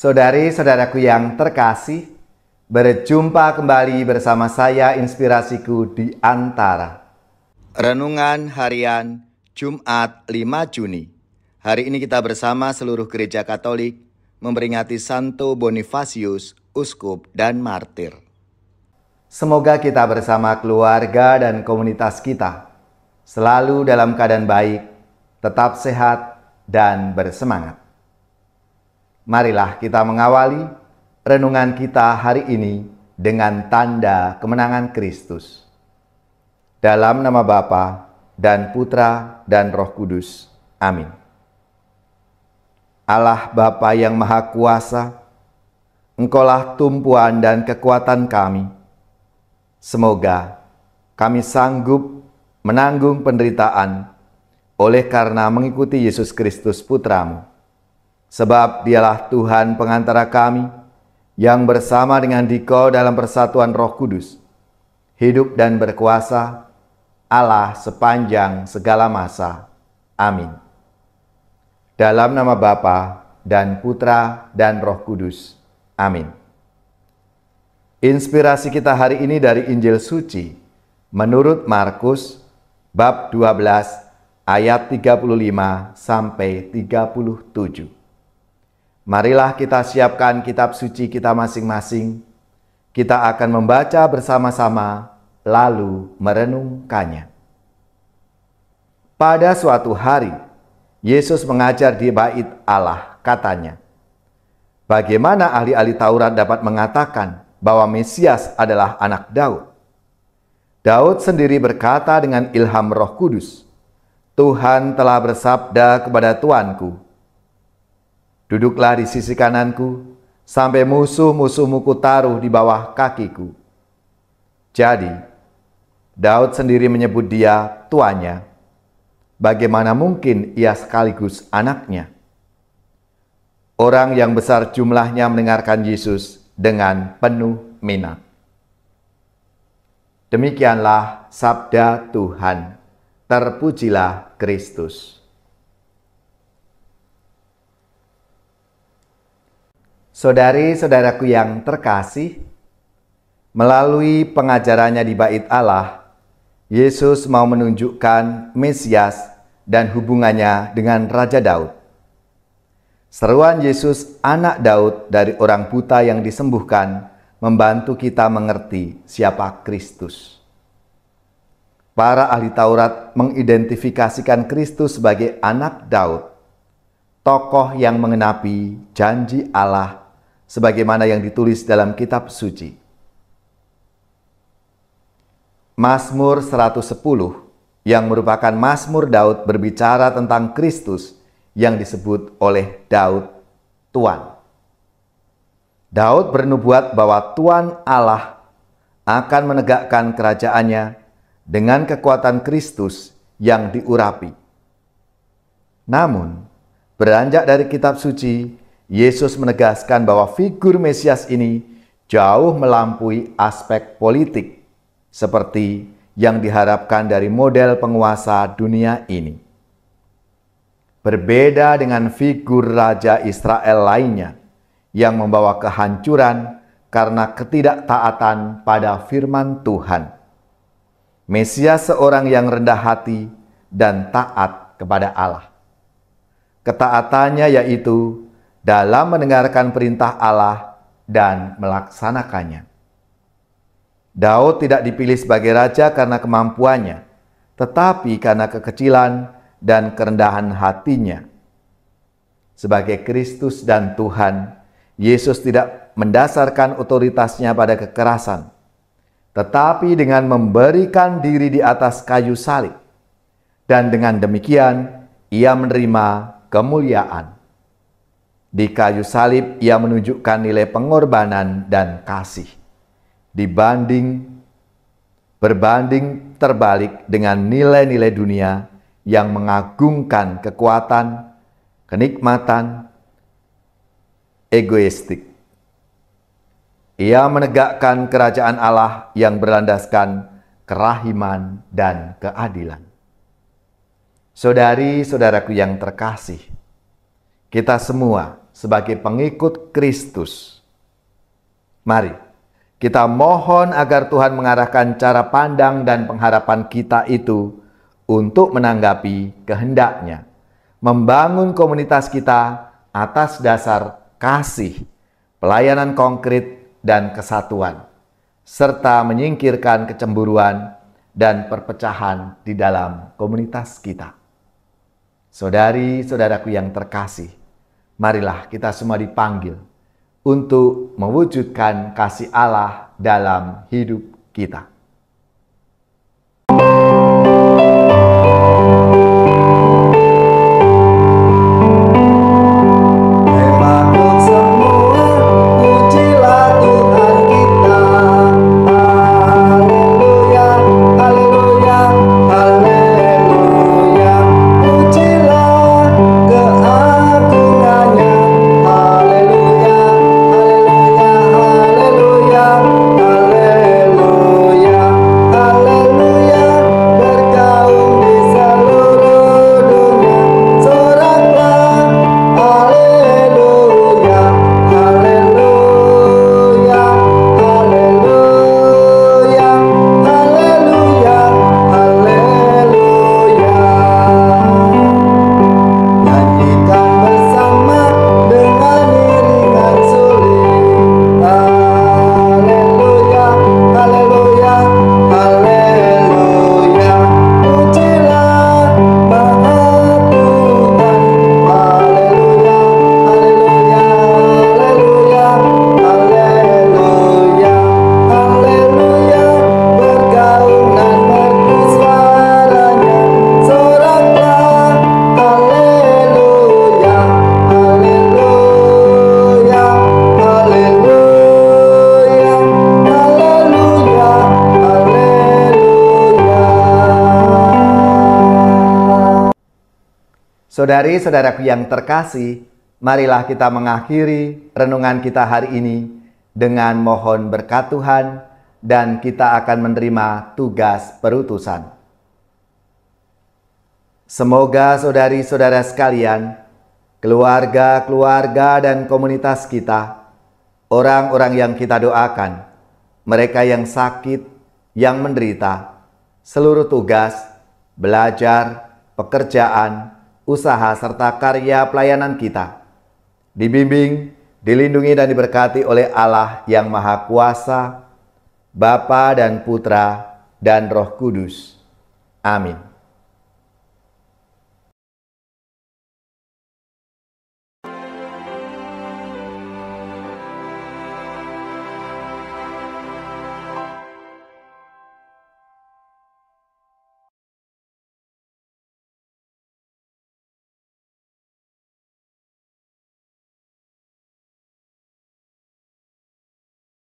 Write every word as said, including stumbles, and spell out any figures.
Saudari-saudaraku yang terkasih, berjumpa kembali bersama saya Inspirasiku di Antara. Renungan Harian Jumat lima Juni. Hari ini kita bersama seluruh gereja Katolik memperingati Santo Bonifasius, uskup dan martir. Semoga kita bersama keluarga dan komunitas kita selalu dalam keadaan baik, tetap sehat dan bersemangat. Marilah kita mengawali renungan kita hari ini dengan tanda kemenangan Kristus. Dalam nama Bapa dan Putra dan Roh Kudus. Amin. Allah Bapa yang Maha Kuasa, Engkaulah tumpuan dan kekuatan kami. Semoga kami sanggup menanggung penderitaan oleh karena mengikuti Yesus Kristus Putramu. Sebab dialah Tuhan pengantara kami, yang bersama dengan Dikau dalam persatuan Roh Kudus, hidup dan berkuasa, Allah sepanjang segala masa. Amin. Dalam nama Bapa dan Putra dan Roh Kudus. Amin. Inspirasi kita hari ini dari Injil Suci menurut Markus bab dua belas ayat tiga puluh lima sampai tiga puluh tujuh. Marilah kita siapkan kitab suci kita masing-masing. Kita akan membaca bersama-sama, lalu merenungkannya. Pada suatu hari, Yesus mengajar di bait Allah, katanya, "Bagaimana ahli-ahli Taurat dapat mengatakan bahwa Mesias adalah anak Daud? Daud sendiri berkata dengan ilham Roh Kudus, 'Tuhan telah bersabda kepada Tuanku, duduklah di sisi kananku, sampai musuh-musuhmu kutaruh di bawah kakiku.' Jadi, Daud sendiri menyebut dia tuannya. Bagaimana mungkin ia sekaligus anaknya?" Orang yang besar jumlahnya mendengarkan Yesus dengan penuh minat. Demikianlah sabda Tuhan. Terpujilah Kristus. Saudari-saudaraku yang terkasih, melalui pengajarannya di bait Allah, Yesus mau menunjukkan Mesias dan hubungannya dengan Raja Daud. Seruan Yesus, anak Daud dari orang buta yang disembuhkan, membantu kita mengerti siapa Kristus. Para ahli Taurat mengidentifikasikan Kristus sebagai anak Daud, tokoh yang mengenapi janji Allah sebagaimana yang ditulis dalam kitab suci. Mazmur seratus sepuluh yang merupakan Mazmur Daud berbicara tentang Kristus yang disebut oleh Daud Tuan. Daud bernubuat bahwa Tuan Allah akan menegakkan kerajaannya dengan kekuatan Kristus yang diurapi. Namun, beranjak dari kitab suci, Yesus menegaskan bahwa figur Mesias ini jauh melampaui aspek politik seperti yang diharapkan dari model penguasa dunia ini. Berbeda dengan figur Raja Israel lainnya yang membawa kehancuran karena ketidaktaatan pada firman Tuhan. Mesias seorang yang rendah hati dan taat kepada Allah. Ketaatannya yaitu dalam mendengarkan perintah Allah dan melaksanakannya. Daud tidak dipilih sebagai raja karena kemampuannya, tetapi karena kekecilan dan kerendahan hatinya. Sebagai Kristus dan Tuhan, Yesus tidak mendasarkan otoritasnya pada kekerasan, tetapi dengan memberikan diri di atas kayu salib. Dan dengan demikian, ia menerima kemuliaan. Di kayu salib ia menunjukkan nilai pengorbanan dan kasih. Dibanding, berbanding terbalik dengan nilai-nilai dunia yang mengagungkan kekuatan, kenikmatan, egoistik. Ia menegakkan kerajaan Allah yang berlandaskan kerahiman dan keadilan. Saudari-saudaraku yang terkasih, kita semua sebagai pengikut Kristus. Mari kita mohon agar Tuhan mengarahkan cara pandang dan pengharapan kita itu untuk menanggapi kehendak-Nya, membangun komunitas kita atas dasar kasih, pelayanan konkret dan kesatuan, serta menyingkirkan kecemburuan dan perpecahan di dalam komunitas kita. Saudari-saudaraku yang terkasih, marilah kita semua dipanggil untuk mewujudkan kasih Allah dalam hidup kita. Saudari-saudaraku yang terkasih, marilah kita mengakhiri renungan kita hari ini dengan mohon berkat Tuhan dan kita akan menerima tugas perutusan. Semoga saudari-saudara sekalian, keluarga-keluarga dan komunitas kita, orang-orang yang kita doakan, mereka yang sakit, yang menderita, seluruh tugas, belajar, pekerjaan, usaha serta karya pelayanan kita dibimbing, dilindungi dan diberkati oleh Allah yang Maha Kuasa, Bapa dan Putra dan Roh Kudus. Amin.